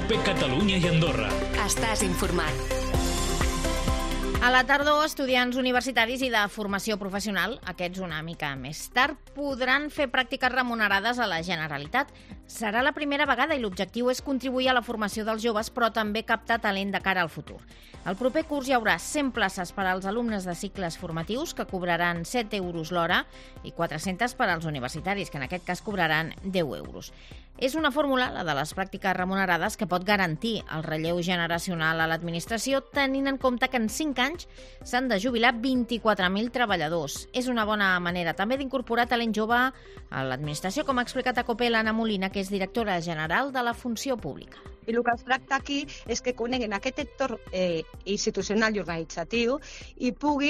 COPE Catalunya i Andorra. Estàs informat. A la tardor, estudiants universitaris i de formació professional, aquests una mica més tard, podran fer pràctiques remunerades a la Generalitat. Serà la primera vegada i l'objectiu és contribuir a la formació dels joves, però també captar talent de cara al futur. El proper curs hi haurà 100 places per als alumnes de cicles formatius, que cobraran 7 euros l'hora, i 400 per als universitaris, que en aquest cas cobraran 10 euros. És una fórmula, la de les pràctiques remunerades, que pot garantir el relleu generacional a l'administració, tenint en compte que en 5 anys s'han de jubilar 24.000 treballadors. És una bona manera també d'incorporar talent jove a l'administració, com ha explicat a COPE l'Anna Molina, que és directora general de la Funció Pública. I el que es tracta aquí és que coneguin aquest entorn institucional i organitzatiu i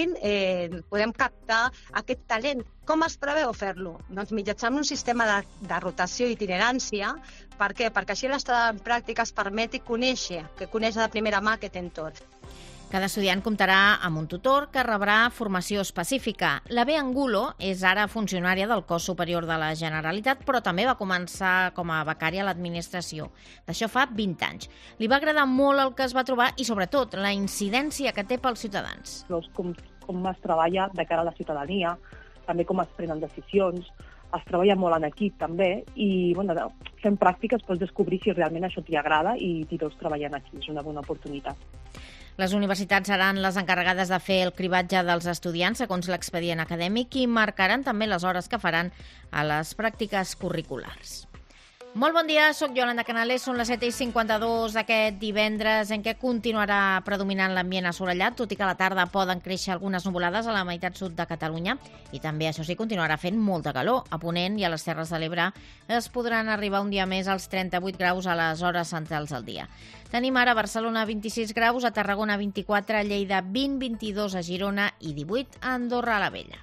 podem captar aquest talent. Com es preveu fer-lo? Doncs mitjançant un sistema de rotació i itinerància. Per què? Perquè així l'estada en pràctiques permeti conèixer de primera mà aquest entorn. Cada estudiant comptarà amb un tutor que rebrà formació específica. La Bea Angulo és ara funcionària del Cos Superior de la Generalitat, però també va començar com a becària a l'administració. D'això fa 20 anys. Li va agradar molt el que es va trobar i, sobretot, la incidència que té pels ciutadans. Com es treballa de cara a la ciutadania, també com es prenen decisions, es treballa molt en equip també i fent pràctiques pots descobrir si realment això t'hi agrada i t'hi veus treballant aquí. És una bona oportunitat. Les universitats seran les encarregades de fer el cribatge dels estudiants segons l'expedient acadèmic i marcaran també les hores que faran a les pràctiques curriculars. Molt bon dia, soc Yolanda Canales, són les 7:52 d'aquest divendres en què continuarà predominant l'ambient assolellat, tot i que a la tarda poden créixer algunes nuvolades a la meitat sud de Catalunya i també, això sí, continuarà fent molta calor. A Ponent i a les Terres de l'Ebre es podran arribar un dia més als 38 graus a les hores centrals del dia. Tenim ara a Barcelona 26 graus, a Tarragona 24, a Lleida 20, 22 a Girona i 18 a Andorra la Vella.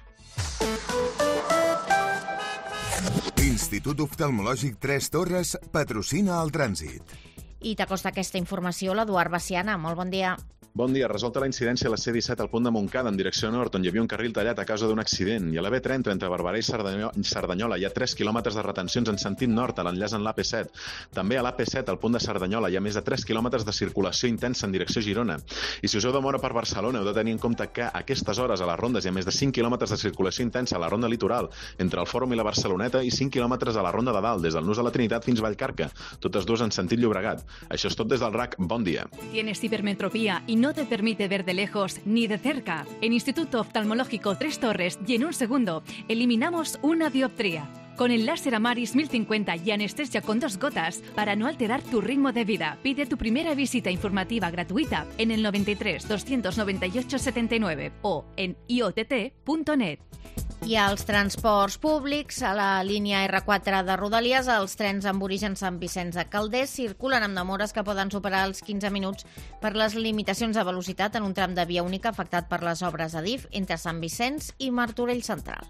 Institut Oftalmològic Tres Torres patrocina el trànsit. I t'acosta aquesta informació l'Eduard Baciana. Molt bon dia. Bon dia. Resolta la incidència a la C-17 al punt de Montcada en direcció nord, on hi havia un carril tallat a causa d'un accident. I a la B30 entre Barberà i Cerdanyola hi ha 3 quilòmetres de retencions en sentit nord a l'enllaç en l'AP7. També a l'AP7 al punt de Cerdanyola hi ha més de 3 quilòmetres de circulació intensa en direcció Girona. I si us heu de moure per Barcelona, heu de tenir en compte que a aquestes hores a les rondes hi ha més de 5 quilòmetres de circulació intensa a la ronda litoral, entre el Fòrum i la Barceloneta, i 5 quilòmetres a la ronda de dalt, des del Nus de la Trinitat fins Vallcarca, totes dues en sentit Llobregat. Això és tot des del RAC. Bon dia. Tienes hipermetropía y no te permite ver de lejos ni de cerca. En Instituto Oftalmológico Tres Torres y en un segundo eliminamos una dioptría. Con el láser Amaris 1050 y anestesia con 2 gotas para no alterar tu ritmo de vida. Pide tu primera visita informativa gratuita en el 93 298 79 o en iott.net. I als transports públics, a la línia R4 de Rodalies, els trens amb origen Sant Vicenç de Calders circulen amb demores que poden superar els 15 minuts per les limitacions de velocitat en un tram de via única afectat per les obres d'Adif entre Sant Vicenç i Martorell Central.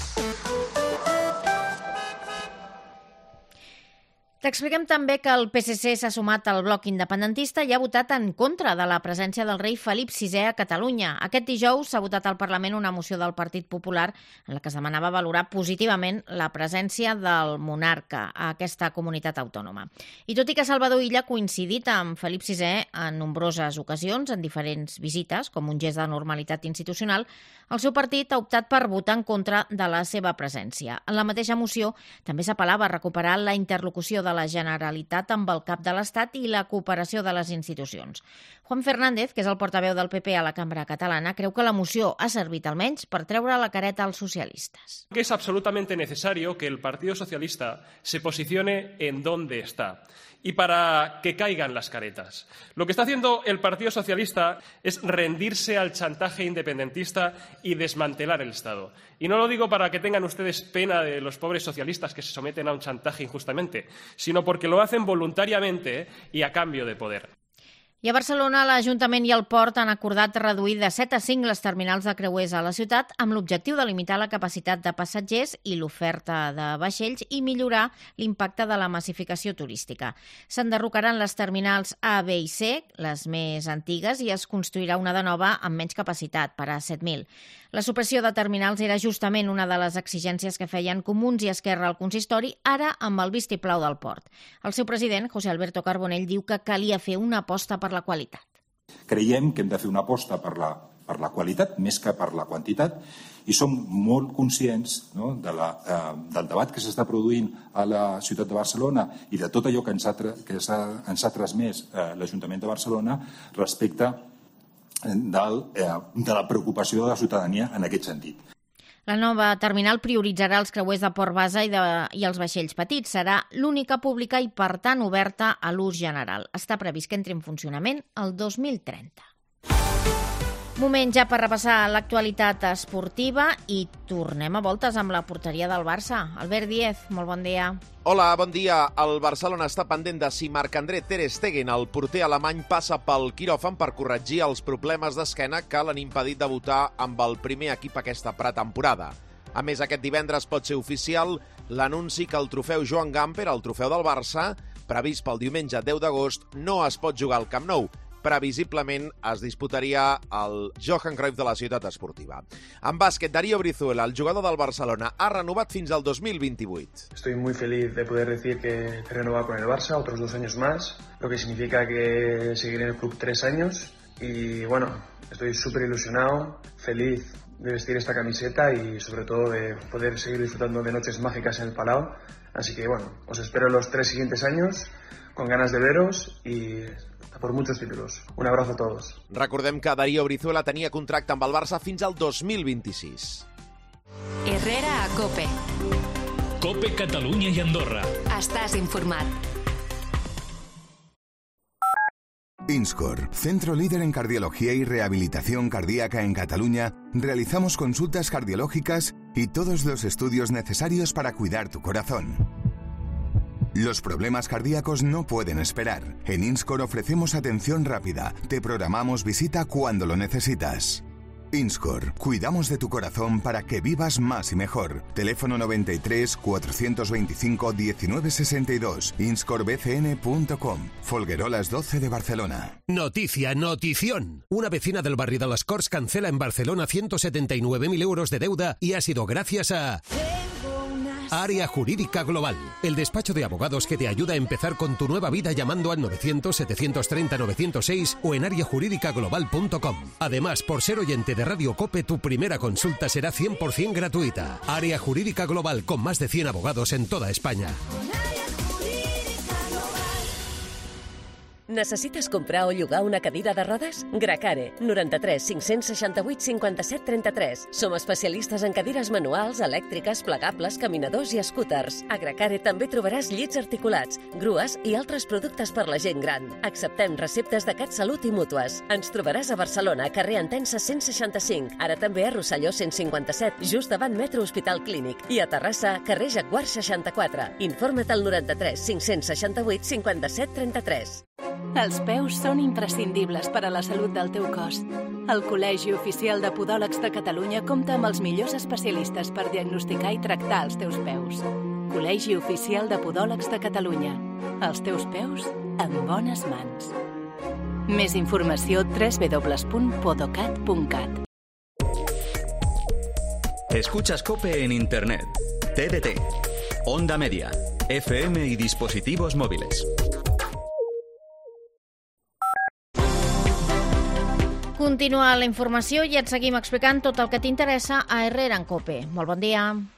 T'expliquem també que el PSC s'ha sumat al bloc independentista i ha votat en contra de la presència del rei Felip VI a Catalunya. Aquest dijous s'ha votat al Parlament una moció del Partit Popular en la que es demanava valorar positivament la presència del monarca a aquesta comunitat autònoma. I tot i que Salvador Illa ha coincidit amb Felip VI en nombroses ocasions, en diferents visites, com un gest de normalitat institucional, el seu partit ha optat per votar en contra de la seva presència. En la mateixa moció també s'apel·lava a recuperar la interlocució de la Generalitat amb el cap de l'Estat i la cooperació de les institucions. Juan Fernández, que és el portaveu del PP a la Cambra Catalana, creu que la moció ha servit almenys per treure la careta als socialistes. Es absolutamente necesario que el Partido Socialista se posicione en dónde está y para que caigan las caretas. Lo que está haciendo el Partido Socialista es rendirse al chantaje independentista y desmantelar el Estado. Y no lo digo para que tengan ustedes pena de los pobres socialistas que se someten a un chantaje injustamente, sino porque lo hacen voluntariamente y a cambio de poder. I a Barcelona, l'Ajuntament i el Port han acordat reduir de 7 a 5 les terminals de creuers a la ciutat amb l'objectiu de limitar la capacitat de passatgers i l'oferta de vaixells i millorar l'impacte de la massificació turística. S'enderrocaran les terminals A, B i C, les més antigues, i es construirà una de nova amb menys capacitat, per a 7.000. La supressió de terminals era justament una de les exigències que feien Comuns i Esquerra al consistori, ara amb el vistiplau del port. El seu president, José Alberto Carbonell, diu que calia fer una aposta per la qualitat. Creiem que hem de fer una aposta per la qualitat més que per la quantitat i som molt conscients del debat que s'està produint a la ciutat de Barcelona i de tot allò que ens ha transmès l'Ajuntament de Barcelona respecte de la preocupació de la ciutadania en aquest sentit. La nova terminal prioritzarà els creuers de port base i els vaixells petits. Serà l'única pública i, per tant, oberta a l'ús general. Està previst que entri en funcionament el 2030. Moment ja per repassar l'actualitat esportiva i tornem a voltes amb la porteria del Barça. Albert Díez, molt bon dia. Hola, bon dia. El Barcelona està pendent de si Marc-André Ter Stegen, el porter alemany, passa pel quiròfan per corregir els problemes d'esquena que l'han impedit debutar amb el primer equip aquesta pretemporada. A més, aquest divendres pot ser oficial l'anunci que el trofeu Joan Gamper, el trofeu del Barça, previst pel diumenge 10 d'agost, no es pot jugar al Camp Nou. Previsiblement es disputaria el Johan Cruyff de la ciutat esportiva. En bàsquet, Darío Brizuela, el jugador del Barcelona, ha renovat fins al 2028. Estoy muy feliz de poder decir que he renovado con el Barça otros 2 años más, lo que significa que seguiré en el club 3 años y bueno, estoy súper ilusionado, feliz de vestir esta camiseta y sobre todo de poder seguir disfrutando de noches mágicas en el Palau. Así que bueno, os espero los 3 siguientes años con ganas de veros y por muchos títulos. Un abrazo a todos. Recordem que Darío Brizuela tenia contracte amb el Barça fins al 2026. Herrera a COPE. COPE Catalunya i Andorra. Estàs informat. INSCOR, centro líder en cardiología y rehabilitación cardíaca en Cataluña, realizamos consultas cardiológicas y todos los estudios necesarios para cuidar tu corazón. Los problemas cardíacos no pueden esperar. En INSCOR ofrecemos atención rápida. Te programamos visita cuando lo necesitas. INSCOR, cuidamos de tu corazón para que vivas más y mejor. Teléfono 93 425 1962. inscorbcn.com. Folguerolas 12 de Barcelona. Notición. Una vecina del barrio de las Corts cancela en Barcelona 179.000 euros de deuda y ha sido gracias a Área Jurídica Global, el despacho de abogados que te ayuda a empezar con tu nueva vida llamando al 900-730-906 o en areajurídicaglobal.com. Además, por ser oyente de Radio COPE, tu primera consulta será 100% gratuita. Área Jurídica Global, con más de 100 abogados en toda España. Necessites comprar o llogar una cadira de rodes? Gracare, 93 568 57 33. Som especialistes en cadires manuals, elèctriques, plegables, caminadors i scooters. A Gracare també trobaràs llits articulats, grues i altres productes per la gent gran. Acceptem receptes de CatSalut i mútues. Ens trobaràs a Barcelona, carrer Entença 165, ara també a Rosselló 157, just davant Metro Hospital Clínic, i a Terrassa, carrer Jaguar 64. Informa't al 93 568 57 33. Els peus són imprescindibles per a la salut del teu cos. El Col·legi Oficial de Podòlegs de Catalunya compta amb els millors especialistes per diagnosticar i tractar els teus peus. Col·legi Oficial de Podòlegs de Catalunya. Els teus peus en bones mans. Més informació www.podocat.cat. Escuchas COPE en Internet, TDT, Onda Media, FM y dispositivos móviles. Continua la informació i et seguim explicant tot el que t'interessa a Herrera en COPE. Molt bon dia.